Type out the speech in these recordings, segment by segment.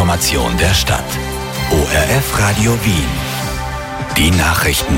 Information der Stadt. ORF Radio Wien. Die Nachrichten.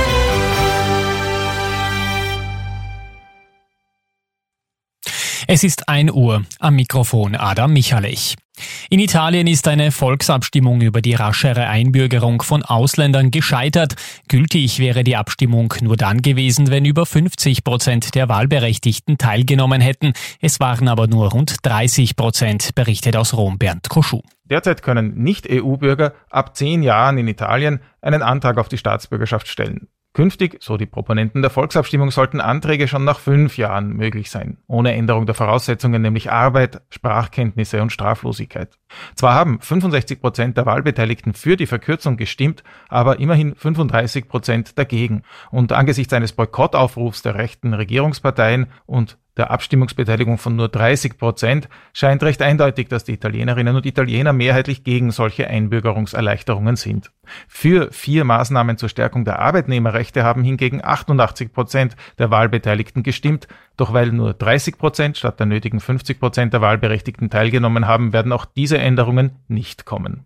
Es ist 1 Uhr, am Mikrofon Adam Michalich. In Italien ist eine Volksabstimmung über die raschere Einbürgerung von Ausländern gescheitert. Gültig wäre die Abstimmung nur dann gewesen, wenn über 50% der Wahlberechtigten teilgenommen hätten. Es waren aber nur rund 30%, berichtet aus Rom Bernd Koschuh. Derzeit können Nicht-EU-Bürger ab 10 Jahren in Italien einen Antrag auf die Staatsbürgerschaft stellen. Künftig, so die Proponenten der Volksabstimmung, sollten Anträge schon nach 5 Jahren möglich sein, ohne Änderung der Voraussetzungen, nämlich Arbeit, Sprachkenntnisse und Straflosigkeit. Zwar haben 65% der Wahlbeteiligten für die Verkürzung gestimmt, aber immerhin 35% dagegen. Und angesichts eines Boykottaufrufs der rechten Regierungsparteien und der Abstimmungsbeteiligung von nur 30% scheint recht eindeutig, dass die Italienerinnen und Italiener mehrheitlich gegen solche Einbürgerungserleichterungen sind. Für 4 Maßnahmen zur Stärkung der Arbeitnehmerrechte haben hingegen 88% der Wahlbeteiligten gestimmt. Doch weil nur 30% statt der nötigen 50% der Wahlberechtigten teilgenommen haben, werden auch diese Änderungen nicht kommen.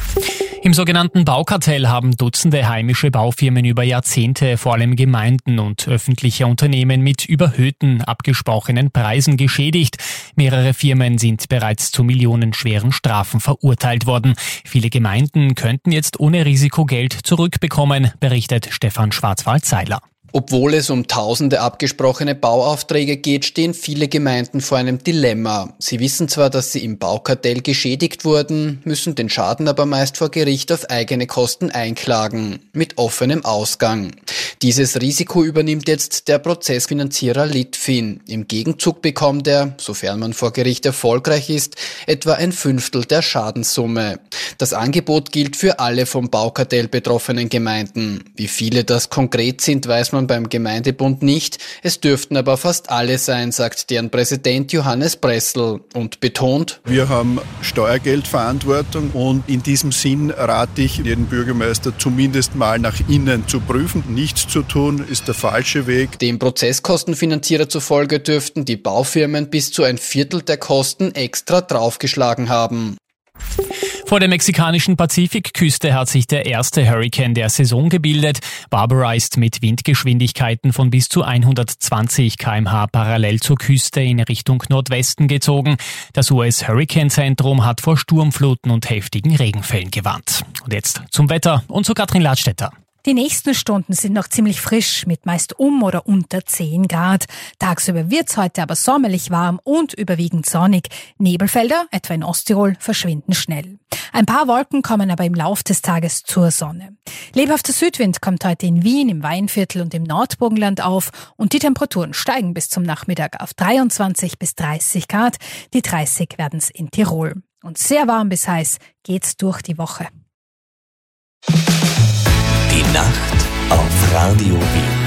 Im sogenannten Baukartell haben Dutzende heimische Baufirmen über Jahrzehnte vor allem Gemeinden und öffentliche Unternehmen mit überhöhten, abgesprochenen Preisen geschädigt. Mehrere Firmen sind bereits zu millionenschweren Strafen verurteilt worden. Viele Gemeinden könnten jetzt ohne Risiko Geld zurückbekommen, berichtet Stefan Schwarzwald-Seiler. Obwohl es um tausende abgesprochene Bauaufträge geht, stehen viele Gemeinden vor einem Dilemma. Sie wissen zwar, dass sie im Baukartell geschädigt wurden, müssen den Schaden aber meist vor Gericht auf eigene Kosten einklagen, mit offenem Ausgang. Dieses Risiko übernimmt jetzt der Prozessfinanzierer Litfin. Im Gegenzug bekommt er, sofern man vor Gericht erfolgreich ist, etwa 1/5 der Schadenssumme. Das Angebot gilt für alle vom Baukartell betroffenen Gemeinden. Wie viele das konkret sind, weiß man beim Gemeindebund nicht. Es dürften aber fast alle sein, sagt deren Präsident Johannes Bressel und betont: Wir haben Steuergeldverantwortung und in diesem Sinn rate ich jeden Bürgermeister zumindest mal nach innen zu prüfen. Nichts zu tun ist der falsche Weg. Dem Prozesskostenfinanzierer zufolge dürften die Baufirmen bis zu 1/4 der Kosten extra draufgeschlagen haben. Vor der mexikanischen Pazifikküste hat sich der erste Hurrikan der Saison gebildet. Barbara ist mit Windgeschwindigkeiten von bis zu 120 km/h parallel zur Küste in Richtung Nordwesten gezogen. Das US-Hurrikanzentrum hat vor Sturmfluten und heftigen Regenfällen gewarnt. Und jetzt zum Wetter und zu Katrin Ladstätter. Die nächsten Stunden sind noch ziemlich frisch, mit meist oder unter 10 Grad. Tagsüber wird's heute aber sommerlich warm und überwiegend sonnig. Nebelfelder, etwa in Osttirol, verschwinden schnell. Ein paar Wolken kommen aber im Lauf des Tages zur Sonne. Lebhafter Südwind kommt heute in Wien, im Weinviertel und im Nordburgenland auf und die Temperaturen steigen bis zum Nachmittag auf 23 bis 30 Grad. Die 30 werden's in Tirol. Und sehr warm bis heiß geht's durch die Woche. Die Nacht auf Radio Wien.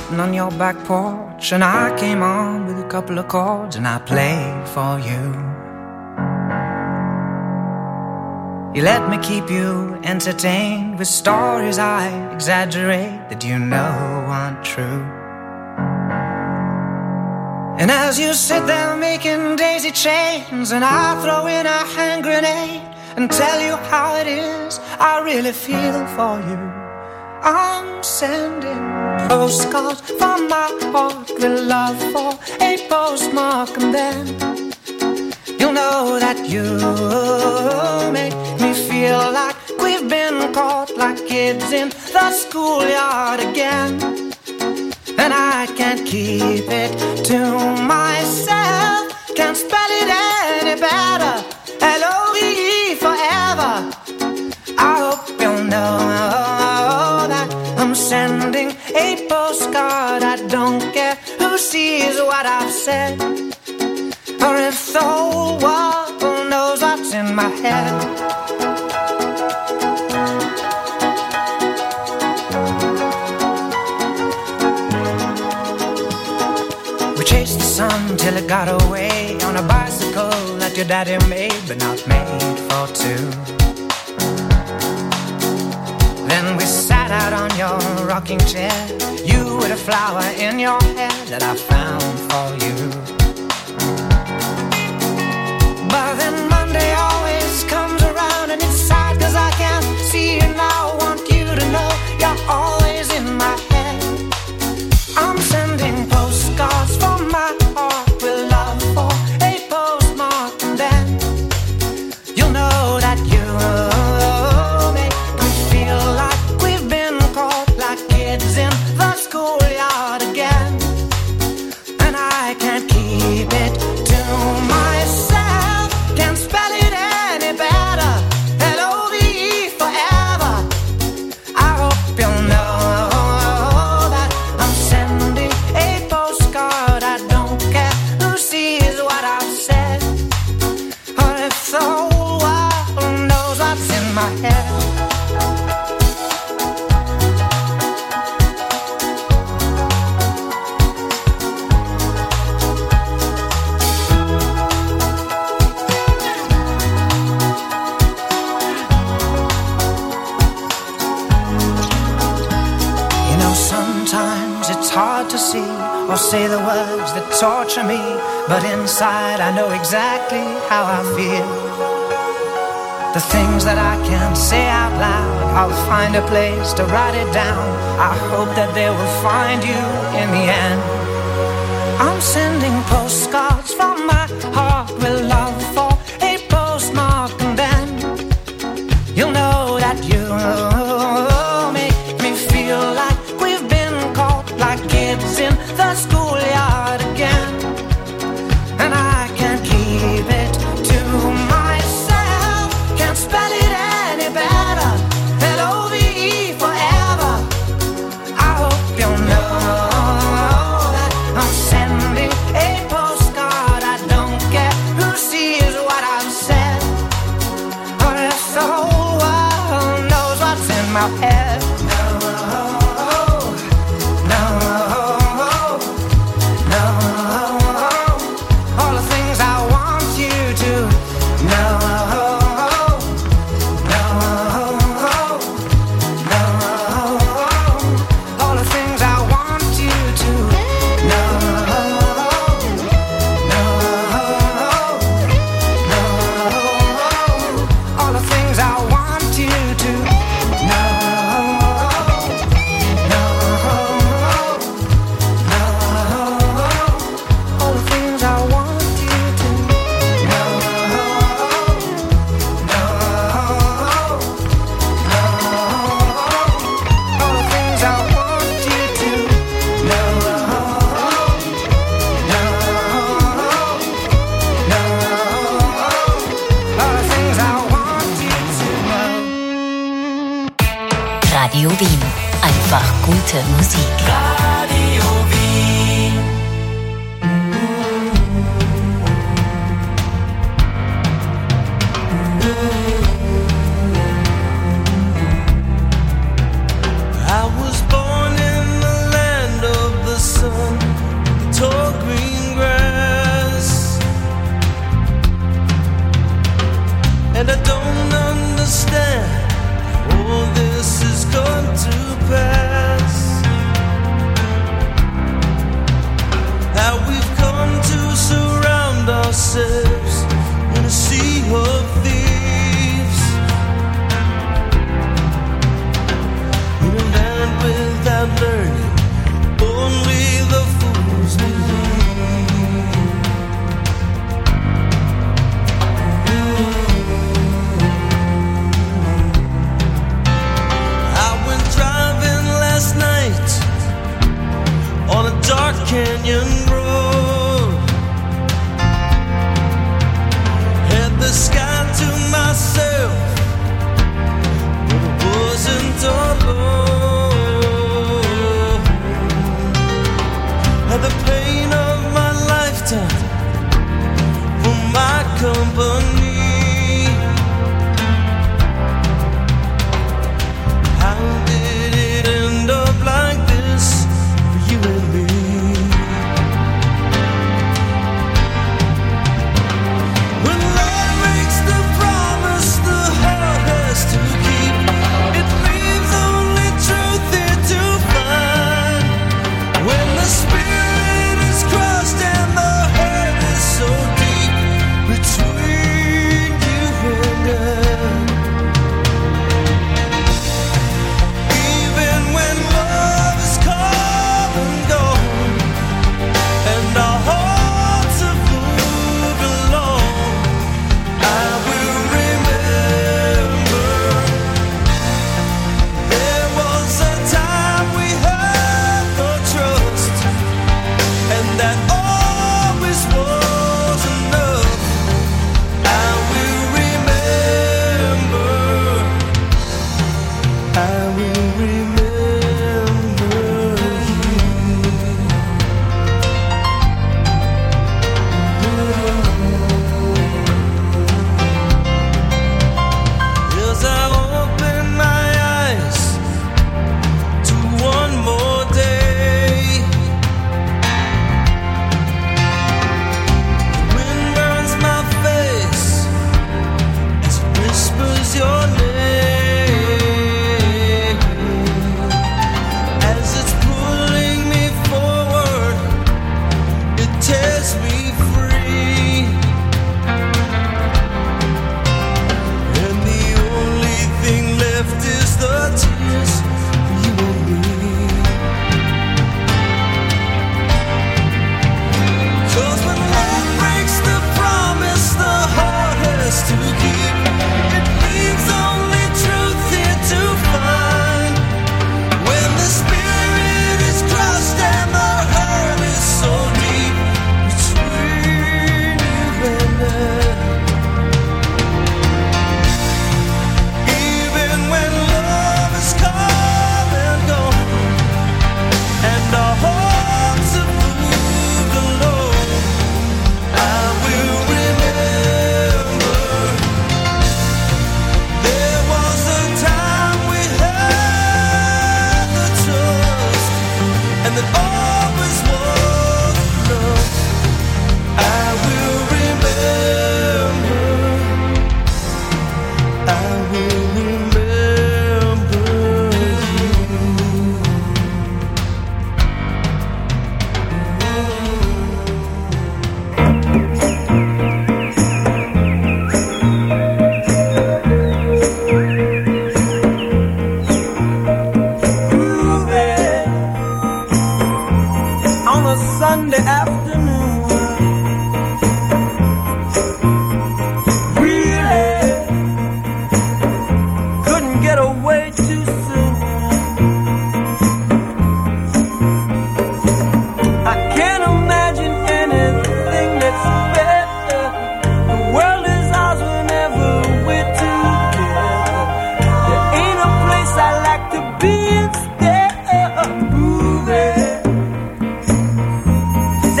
sitting on your back porch, and I came on with a couple of chords and I played for you. You let me keep you entertained with stories I exaggerate that you know aren't true. And as you sit there making daisy chains, and I throw in a hand grenade and tell you how it is I really feel for you, I'm sending postcards from my heart with love for a postmark, and then you'll know that you make me feel like we've been caught like kids in the schoolyard again. And I can't keep it to myself, can't spell it any better, L-O-V-E forever. I hope you'll know that I'm sending a postcard. I don't care who sees what I've said, or if the whole world knows what's in my head. We chased the sun till it got away on a bicycle that your daddy made, but not made for two. Then we sat out on your rocking chair, you with a flower in your hair that I found for you. But then Monday always comes around, and it's sad cause I can't see you now. I want you to know you're always in my head. I'm sending postcards from my heart with love for a postmark, and then you'll know that you make me feel like we've been caught like kids in the schoolyard again. And I can't keep it to myself, can't spell it any better, L-O-V-E forever. I hope you'll know that I'm sending a postcard. I don't care who sees what I've said, or if the whole world knows what's in my head. You know, sometimes it's hard to see or say the words that torture me, but inside I know exactly how I feel. The things that I can't say out loud, I'll find a place to write it down. I hope that they will find you in the end. I'm sending postcards from my heart with love for a postmark, and then you'll know that you make me feel like we've been caught like kids in the schoolyard again. And I can't keep it to myself, can't spell it any better, L-O-V-E forever. I hope you'll know that I'm sending a postcard. I don't care who sees what I've said, or if the whole world knows what's in my head. All the things I want you to know. All the things I want you to know. All the things I want you to know. All the things I want you to know. All the things I want you to know. All the things I want you to know. Radio Wien. Einfach gute Musik. Radio Wien. I was born in the land of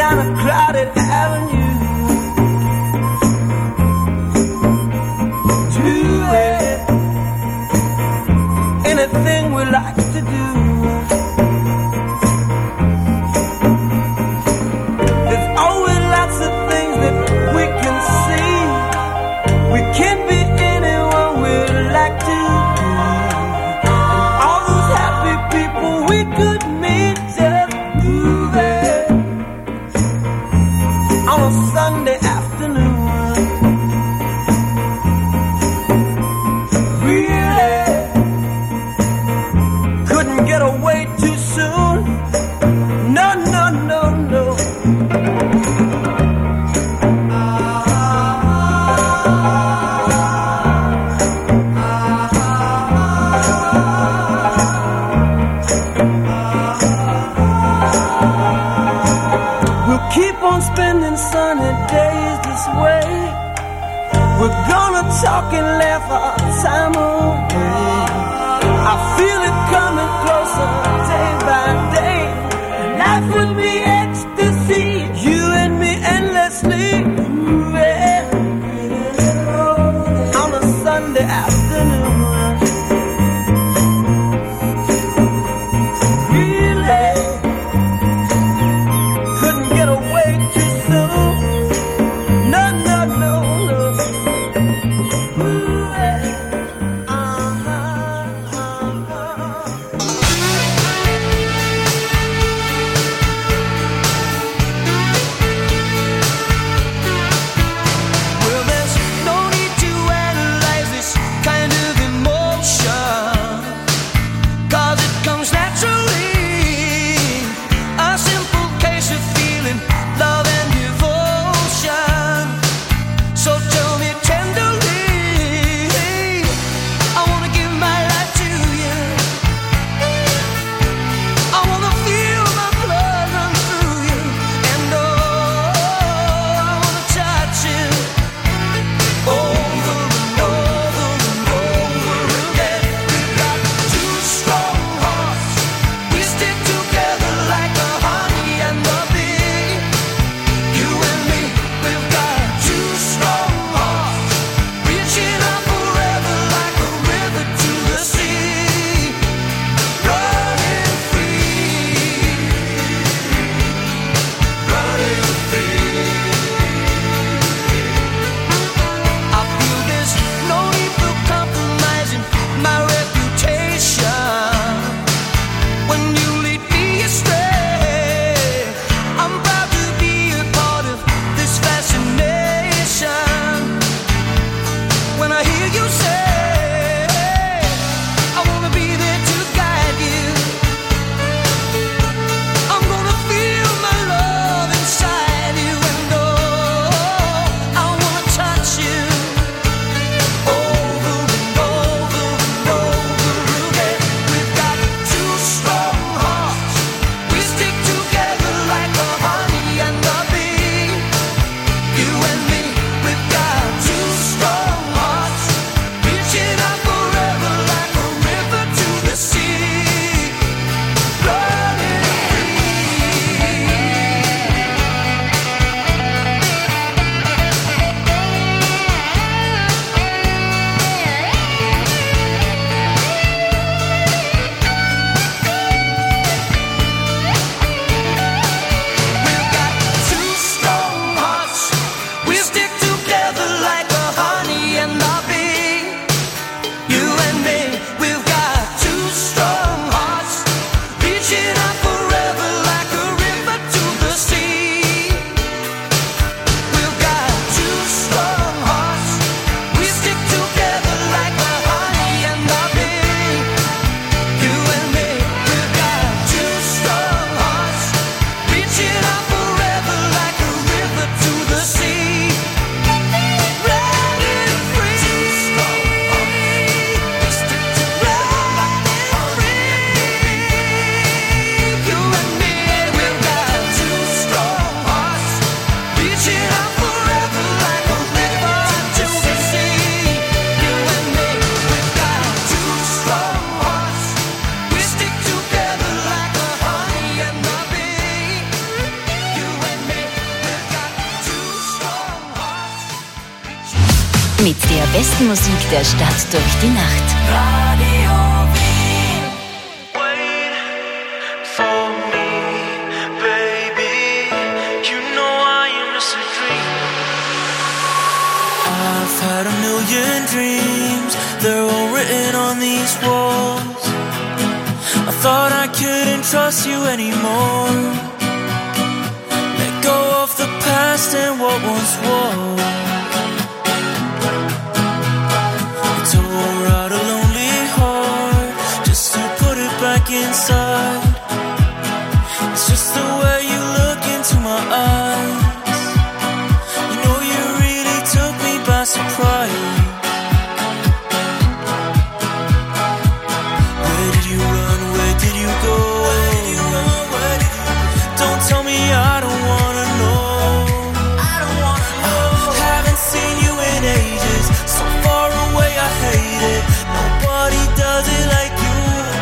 down a crowded avenue to anything we like to do. There's always lots of things that we can see. We can be anyone we like to be. All those happy people we could meet just moving on a Sunday afternoon. Really couldn't get away too soon. No, no, no, no. We'll keep on spending sunny days this way. We're gonna talk and laugh our time away. I feel it coming closer day by day. Life would be ecstasy, you and me endlessly. Ooh, yeah. On a Sunday afternoon. Really couldn't get away too soon. No, no, no, no. Ooh, yeah. Mit der besten Musik der Stadt durch die Nacht. Radio Wien. Wait for me, baby. You know I am just a dream. I've had a million dreams. They're all written on these walls. I thought I couldn't trust you anymore. Let go of the past and what once was. Tore out a lonely heart just to put it back inside. It's just the way you look into my eyes. You know you really took me by surprise. Where did you run? Where did you go? Where did you run? Where did you? Don't tell me I don't wanna know. I don't wanna know. Haven't seen you in ages. So far away, I hate it. Nobody does it like you.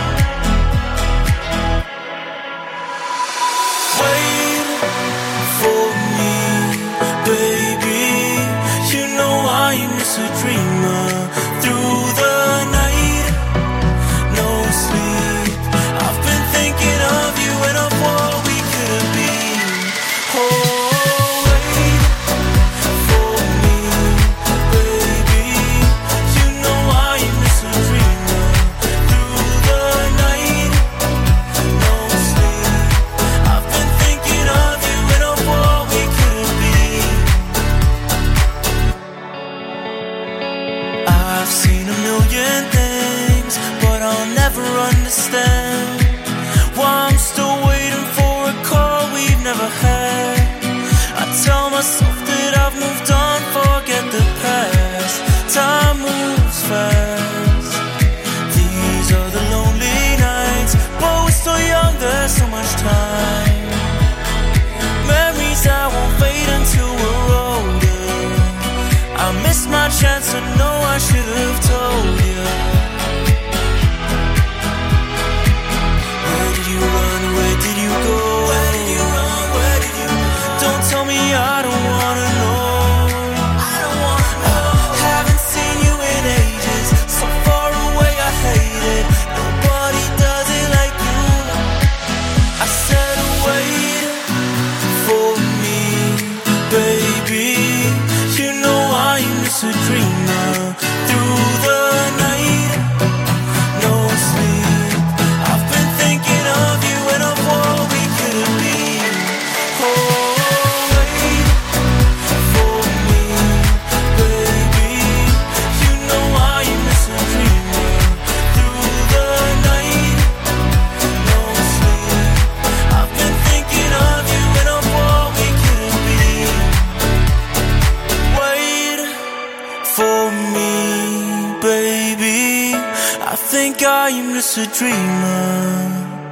Wait for me, baby. You know I am just a dreamer. Through the night, no sleep. I've been thinking of you and of what we could have been. Oh, wait for me, baby. You know I am just a dreamer. Through the night, no sleep. I've been thinking of you and of what we could have been. I've seen a million things, but I'll never understand why I'm still waiting for a call we've never had. I tell myself that I've moved on, forget the past. Time moves fast. These are the lonely nights, but we're still young, there's so much time. Memories that won't fade until we're older. I missed my chance to know I should have told you. Where did you run? Where did you go? Where did you run? Where did you? Don't tell me I don't wanna know. I don't wanna know. Haven't seen you in ages. So far away, I hate it. Nobody does it like you. I said wait for me, baby. You know I am just a dreamer. Through the night, no sleep. I've been thinking of you and of what we could have been. Oh, wait for me, baby. You know I am just a dreamer. Through the night, no sleep. I've been thinking of you and of what we could have been. Wait for me, baby. I think I am just a dreamer.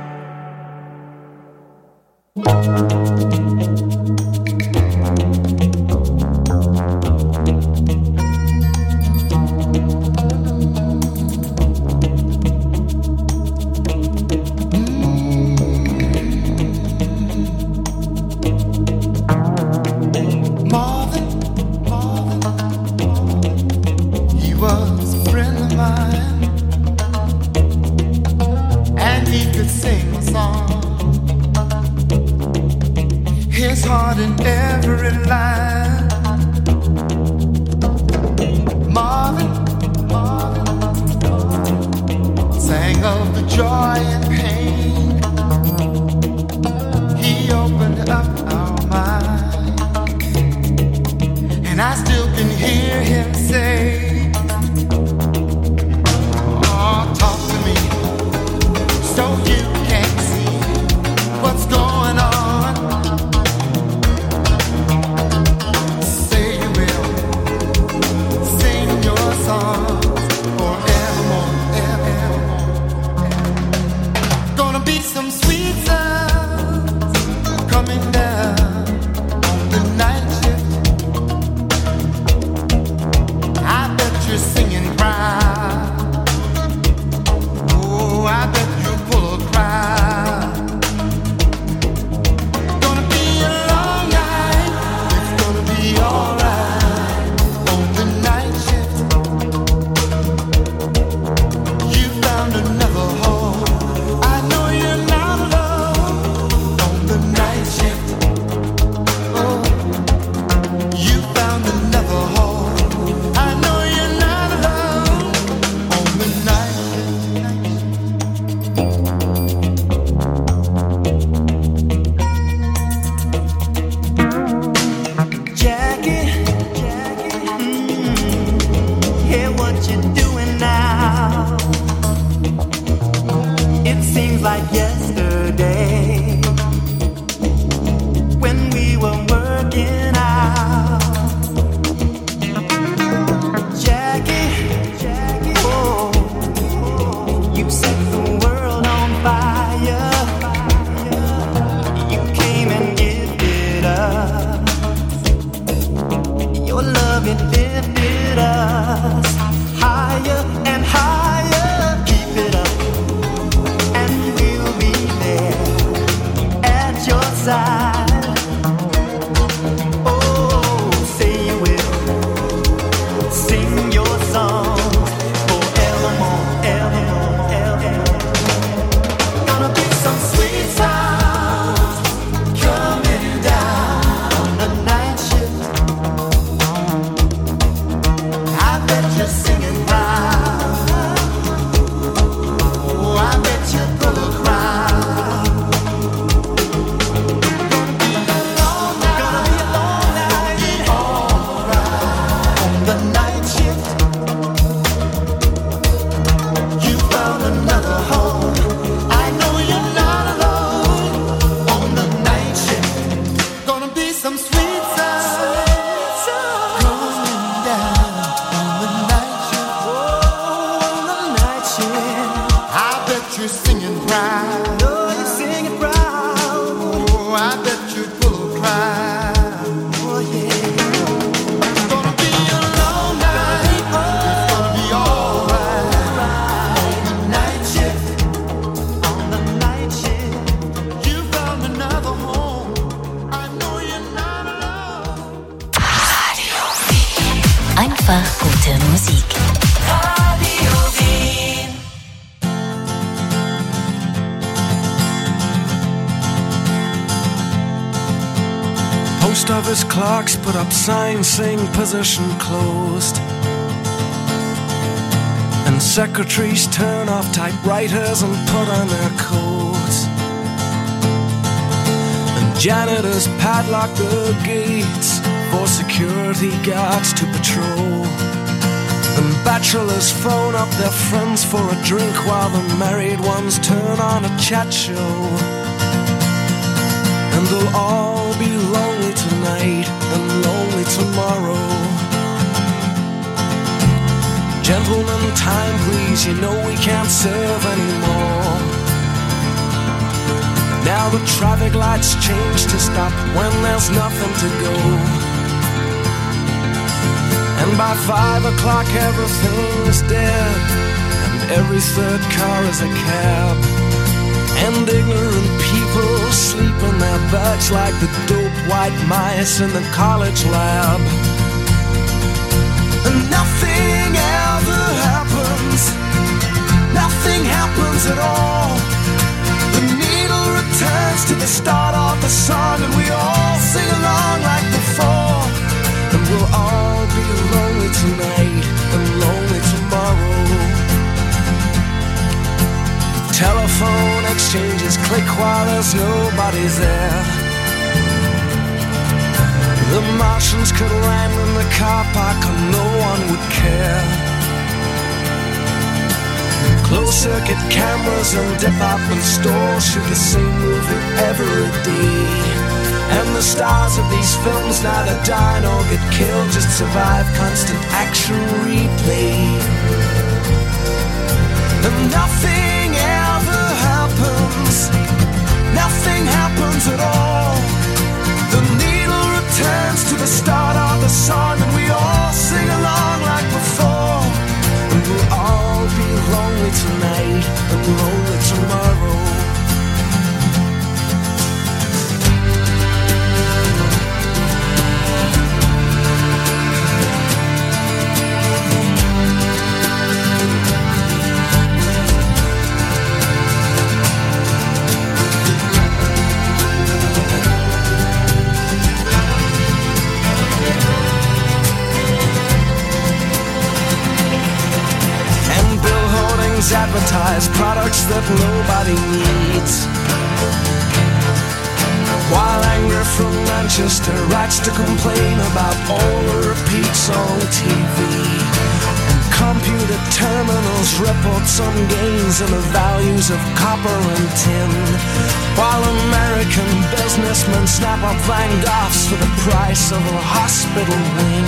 Marvin, he was a friend of mine, and he could sing a song. His heart in every line. Marvin sang of the joy and pain. He opened up our mind, and I still can hear him say, oh, talk to me so you can see what's going on. Say you will sing your songs forevermore, evermore. sweet sun going down on the night shift. Oh, on the night shift. I bet you're singing proud. Oh, you're singing proud. Oh, I bet you're full of pride. Oh, yeah. It's gonna be a long night. It's gonna be alright. On the night shift. On the night shift. You found another home. I know you're not alone. Radio Wien. Einfach gute Musik. Radio Wien. Post office clerks put up signs saying position closed. And secretaries turn off typewriters and put on their coats. And janitors padlock the gates for security guards to patrol. And bachelors phone up their friends for a drink while the married ones turn on a chat show. And they'll all be lonely tonight and lonely tomorrow. Gentlemen, time please, you know we can't serve anymore. Now the traffic lights change to stop when there's nothing to go. And by 5 o'clock everything's dead, and every third car is a cab. And ignorant people sleep in their beds like the dope white mice in the college lab. And nothing ever happens, nothing happens at all. The needle returns to the start of the song, and we all sing along like before. And we'll all be lonely tonight and lonely tomorrow. Telephone exchanges click while there's nobody there. The Martians could land in the car park and no one would care. Closed circuit cameras and department stores shoot the same movie every day. And the stars of these films neither die nor get killed, just survive constant action replay. And nothing ever happens, nothing happens at all. The needle returns to the start of the song, and we all sing along like before. And we'll all be lonely tonight and lonely tomorrow. Advertise products that nobody needs, while anger from Manchester writes to complain about all the repeats on TV. And computer terminals report some gains in the values of copper and tin, while American businessmen snap up Van Goghs for the price of a hospital wing.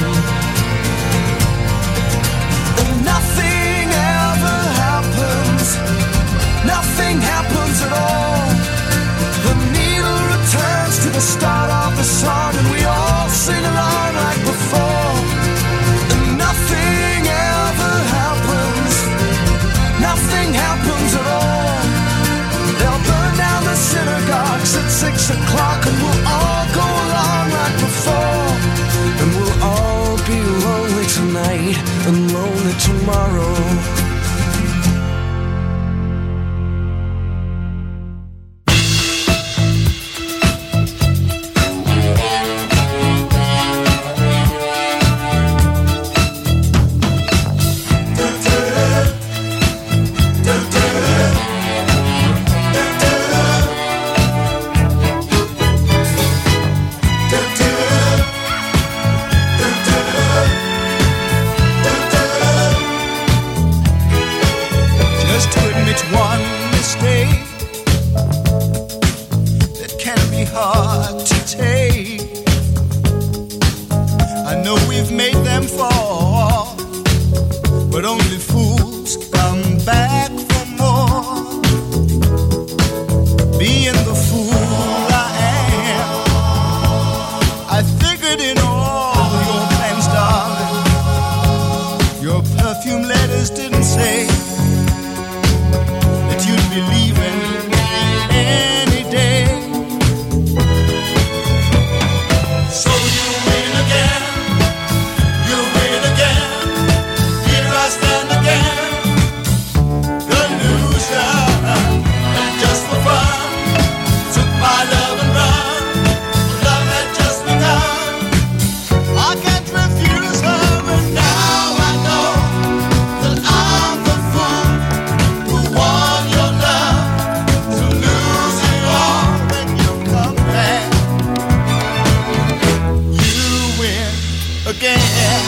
And nothing ever happens, nothing happens at all. The needle returns to the start of the song, and we all sing along like before. And nothing ever happens, nothing happens at all. They'll burn down the synagogues at 6 o'clock, and we'll all go along like before. And we'll all be lonely tonight and lonely tomorrow. know we've made them fall, but only fools come back for more. Being the fool I am, I figured in all your plans, darling, your perfume letters didn't say that you'd be leaving any day. So you win again, you win again, here I stand again, the loser, and just for fun, took my love and run, love had just begun, I can't refuse her, and now I know that I'm the fool who won your love, to lose it all when you come back. You win again.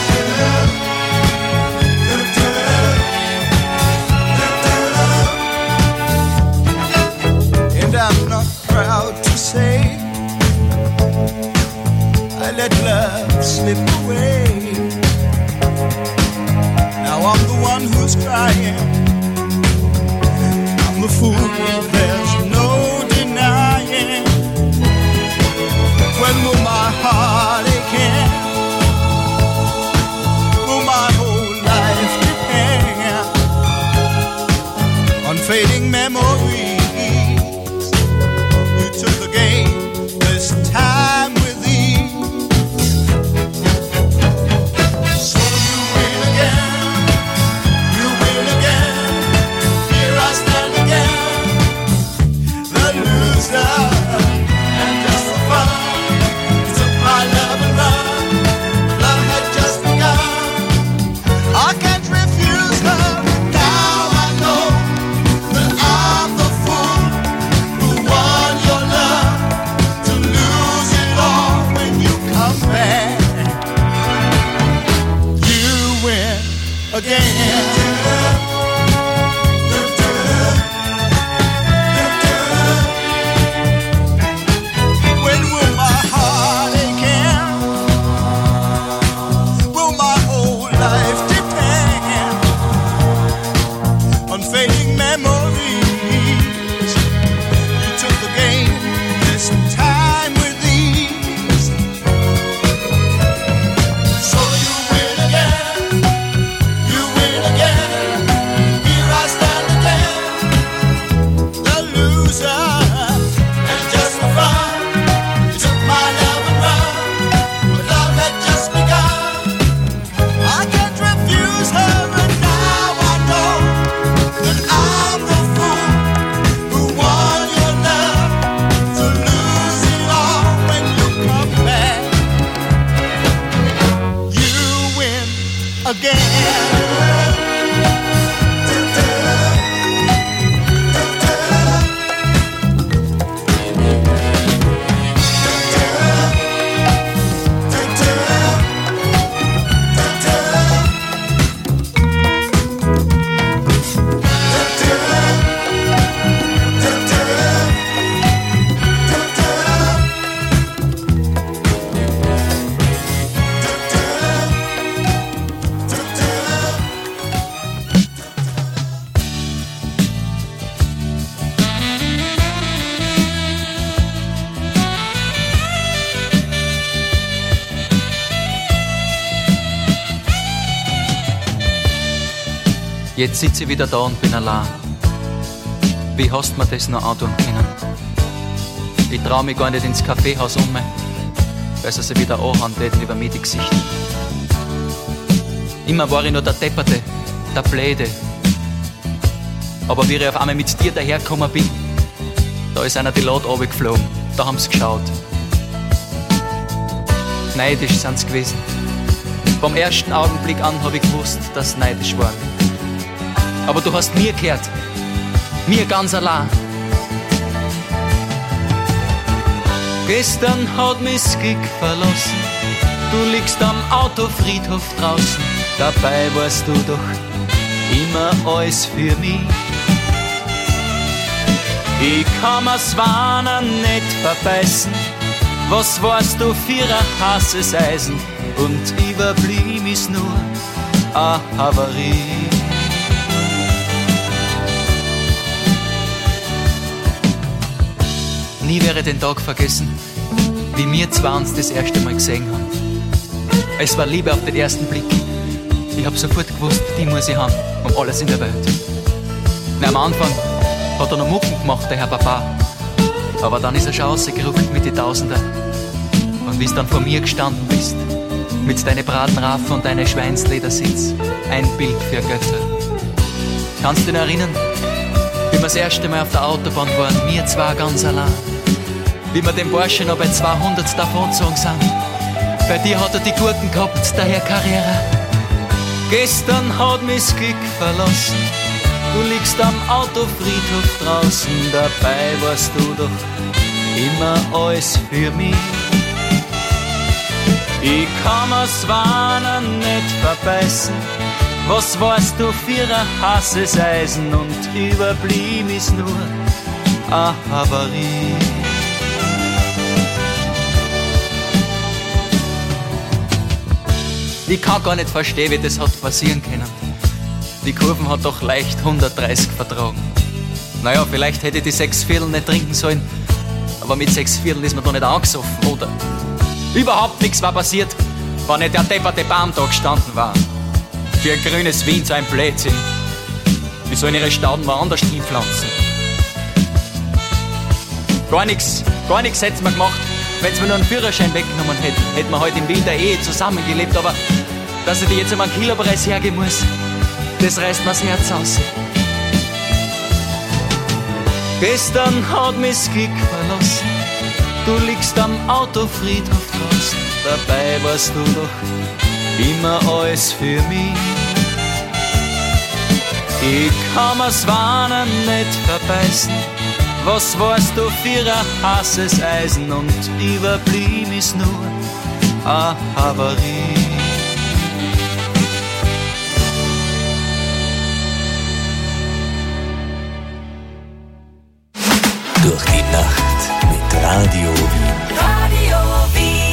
And I'm not proud to say I let love slip away. Now I'm the one who's crying, I'm the fool, there's no denying. When will my heart again? Will my whole life depend on fading memories? You took the game this time with ease. So you win again, you win again, here I stand again, the loser, and just for fun, you took my love and run, love had just begun, I can't refuse her, now I know that I'm the fool who won your love, to lose it all when you come back. You win again. When will my heart again? Will my whole life depend on fading memories? You took the game this time with ease. So you win again, you win again, here I stand again, the loser, and just for fun, you took my love and run, but love had just begun, I can't refuse her, and now I know that I'm the fool who won your love, to lose it all when you come back. You win again. Jetzt sitze ich wieder da und bin allein. Wie hast du mir das noch antun können? Ich trau mich gar nicht ins Kaffeehaus weil sie sich wieder anhauen täten über mich die Gesichter. Immer war ich nur der Depperte, der Bläde. Aber wie ich auf einmal mit dir dahergekommen bin, da ist einer die Lade runtergeflogen, da haben sie geschaut. Neidisch sind sie gewesen. Vom ersten Augenblick an hab ich gewusst, dass sie neidisch waren. Aber du hast mir gehört, mir ganz allein. Gestern hat mich das Glück verlassen, du liegst am Autofriedhof draußen, dabei warst du doch immer alles für mich. Ich kann mir's Warnen nicht verbeißen, was warst du für ein heißes Eisen, und überblieb ist nur a Havarie. Nie werde ich den Tag vergessen, wie wir zwei uns das erste Mal gesehen haben. Es war Liebe auf den ersten Blick. Ich hab sofort gewusst, die muss ich haben, um alles in der Welt. Na, am Anfang hat er noch Mucken gemacht, der Herr Papa. Aber dann ist er schon rausgerückt mit den Tausender. Und wie du dann vor mir gestanden bist, mit deinen Bratenraffen und deinem Schweinsledersitz, ein Bild für Götter. Kannst du dich noch erinnern, wie wir das erste Mal auf der Autobahn waren, wir zwei ganz allein? Wie wir dem Burschen noch bei 200 davongezogen sind. Bei dir hat er die Gurken gehabt, der Herr Carrera. Gestern hat mich das Glück verlassen. Du liegst am Autofriedhof draußen, dabei warst du doch immer alles für mich. Ich kann mir's Warnen nicht verbeißen. Was warst du für ein heißes Eisen und überblieb ist nur a Havarie. Ich kann gar nicht verstehen, wie das hat passieren können. Die Kurven hat doch leicht 130 vertragen. Naja, vielleicht hätte ich die 6 Viertel nicht trinken sollen, aber mit 6 Viertel ist man doch nicht angesoffen, oder? Überhaupt nichts war passiert, wenn nicht der depperte Baum da gestanden war. Für ein grünes Wien so ein Blödsinn. Die sollen ihre Stauden woanders hinpflanzen. Gar nichts hätten wir gemacht, wenn sie mir nur einen Führerschein weggenommen hätten. Hätten wir heute in wilder Ehe zusammengelebt, aber dass ich die jetzt um einen Kilopreis hergeben muss, das reißt mir das Herz aus. Gestern hat mich das Glück verlassen. Du liegst am Autofriedhof draußen, dabei warst du doch immer alles für mich. Ich kann mir's Warnen nicht verbeißen. Was warst du für ein heißes Eisen und überblieb ist nur a Havarie. Durch die Nacht mit Radio Wien. Radio Wien.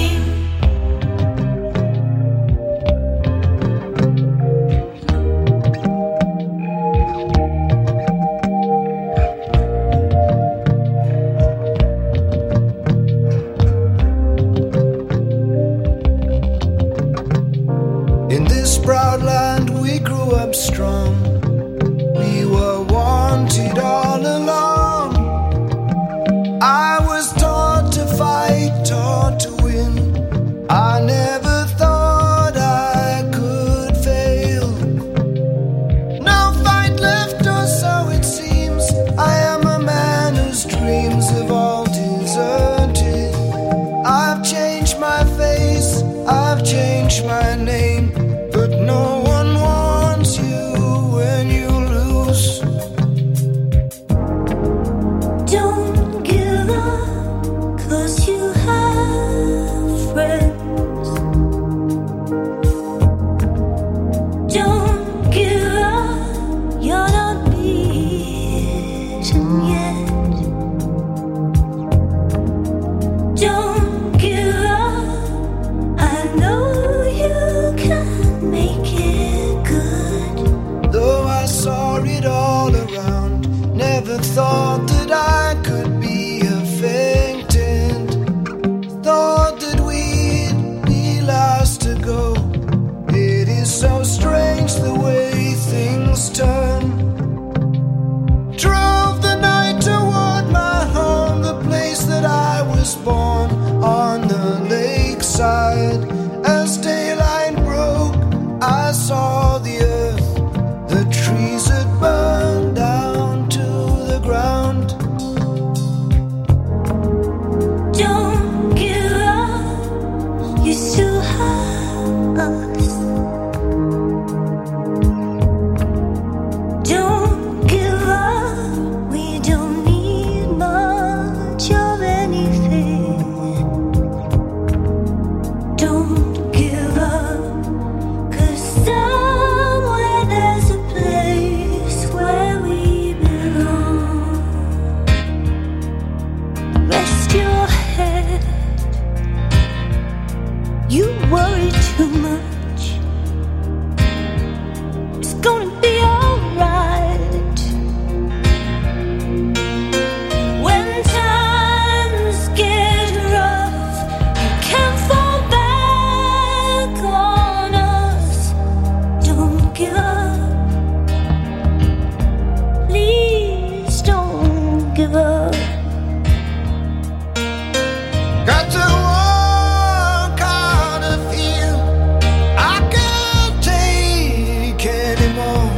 In this proud land we grew up strong. We were wanted all along. I was taught to fight, taught to win. I never thought I could fail. No fight left, or so it seems. I am a man whose dreams have all deserted. I've changed my face, I've changed my name, but no one wants you when you lose. Don't give up, 'cause you have friends. Don't give up, you're not beaten yet. Don't give up, I know you can make it good. Though I saw it all around, never thought that I could be a faintant. Thought that we'd be last to go. It is so strange the way things turn. Drove the night toward my home, the place that I was born, on the lakeside. As daylight broke, I saw the earth. The trees had burned down to the ground. Don't give up, you still have us. Don't give up, we don't need much of anything. Don't give up, 'cause somewhere there's a place where we belong. Rest your head, You worry too much. It's gonna be alright. When times get rough, you can't fall back on us. Don't give up. Please don't give up. Got to work hard to feel I can't take anymore.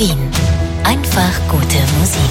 Wien. Einfach gute Musik.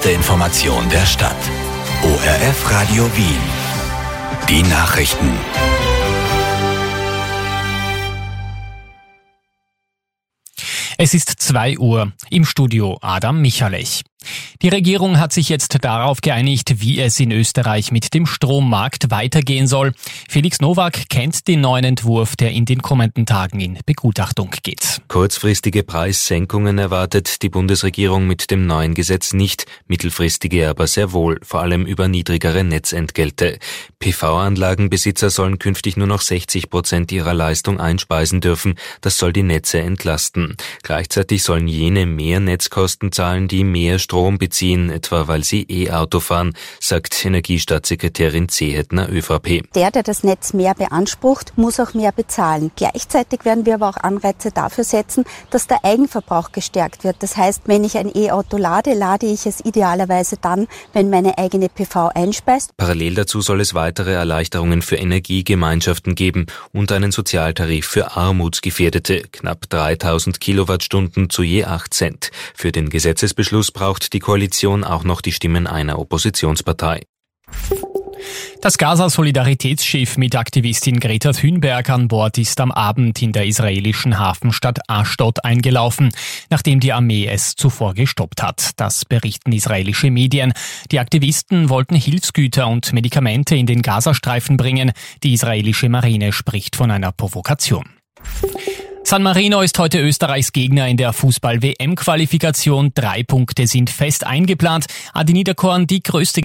erste Information der Stadt. ORF Radio Wien. Die Nachrichten. Es ist 2 Uhr. Im Studio Adam Michalech. Die Regierung hat sich jetzt darauf geeinigt, wie es in Österreich mit dem Strommarkt weitergehen soll. Felix Nowak kennt den neuen Entwurf, der in den kommenden Tagen in Begutachtung geht. Kurzfristige Preissenkungen erwartet die Bundesregierung mit dem neuen Gesetz nicht, mittelfristige aber sehr wohl, vor allem über niedrigere Netzentgelte. PV-Anlagenbesitzer sollen künftig nur noch 60% ihrer Leistung einspeisen dürfen. Das soll die Netze entlasten. Gleichzeitig sollen jene mehr Netzkosten zahlen, die mehr Strom beziehen, etwa weil sie E-Auto fahren, sagt Energiestaatssekretärin Zehetner, ÖVP. Der das Netz mehr beansprucht, muss auch mehr bezahlen. Gleichzeitig werden wir aber auch Anreize dafür setzen, dass der Eigenverbrauch gestärkt wird. Das heißt, wenn ich ein E-Auto lade ich es idealerweise dann, wenn meine eigene PV einspeist. Parallel dazu soll es weitere Erleichterungen für Energiegemeinschaften geben und einen Sozialtarif für Armutsgefährdete, knapp 3000 Kilowattstunden zu je 8 Cent. Für den Gesetzesbeschluss braucht die Koalition auch noch die Stimmen einer Oppositionspartei. Das Gaza-Solidaritätsschiff mit Aktivistin Greta Thunberg an Bord ist am Abend in der israelischen Hafenstadt Ashdod eingelaufen, nachdem die Armee es zuvor gestoppt hat. Das berichten israelische Medien. Die Aktivisten wollten Hilfsgüter und Medikamente in den Gazastreifen bringen. Die israelische Marine spricht von einer Provokation. San Marino ist heute Österreichs Gegner in der Fußball-WM-Qualifikation. 3 Punkte sind fest eingeplant. Adi Niederkorn, die größte